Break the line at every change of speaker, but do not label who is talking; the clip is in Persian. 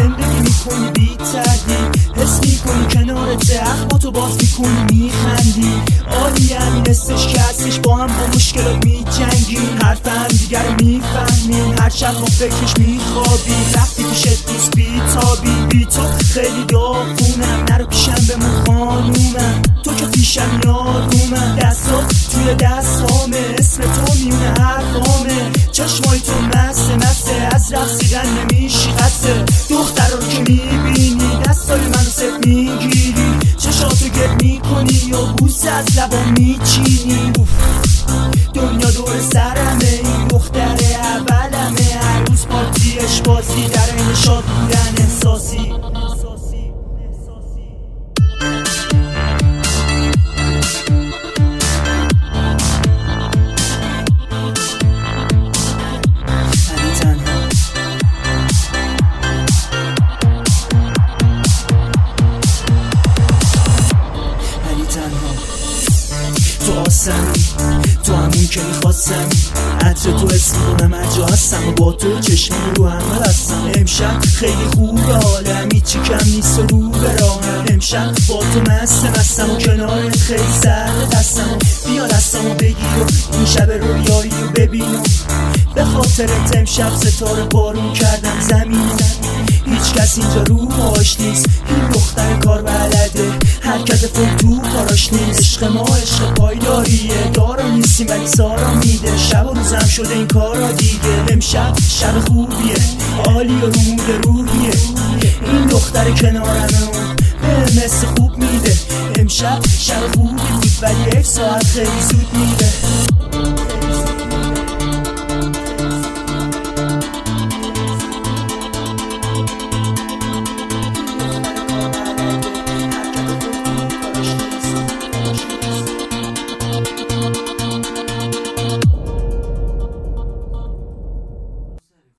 زندگی میکنی بی تردید، حس میکنی کنارت اخماتو باز میکنی میخندی. عالی همین استش که هستش، با هم با مشکلات میجنگیم، حرف هم دیگر رو میفهمیم، هر شب ما فکرش میخوابیم. وقتی پیشت دوست بیتابی، بی تو خیلی داغونم، نرو پیشم بمون خانومم، تو که پیشم یارومم. دستات توی دستامه، اسم تو میونه حرفامه، چشمای تو مسته مسته، از رقصیدن نمیشی قصه. دخترا رو که میبینی دستای منو صف میگیری، چشاتو گرد میکنی یا بوسه از لبا میچینی. دنیا دور سرمه، این دختر اولمه، هر روز پارتیش بازی، در این شاد بودن احساسی. تو آسمی، تو همون که میخواستم، عطر تو اسم کنم هر جا هستم، و با تو چشمی رو همه بستم. امشب خیلی خوبه حالم، هیچی کم نیست و رو به راهم، امشب با تو مستم و کنارت خیلی سرد دستم. بیا دستمو بگیر و این شب رویایی رو ببینم، به خاطرت امشب ستاره بارون کردم زمین. هیچ کس اینجا رو باش نیست، این دختر کار بلده، حرکت فوق تو کاراش نیست. عشق ما عشق پایداریه، دارا نیستیم ولی سارا میده، شب و روزم شده این کارا دیگه. امشب شب خوبیه، عالی و رمود روحیه، این دختر کنارمه اون به مثل خوب میده. امشب شب خوبی بود ولی 1 ساعت خیلی زود میده.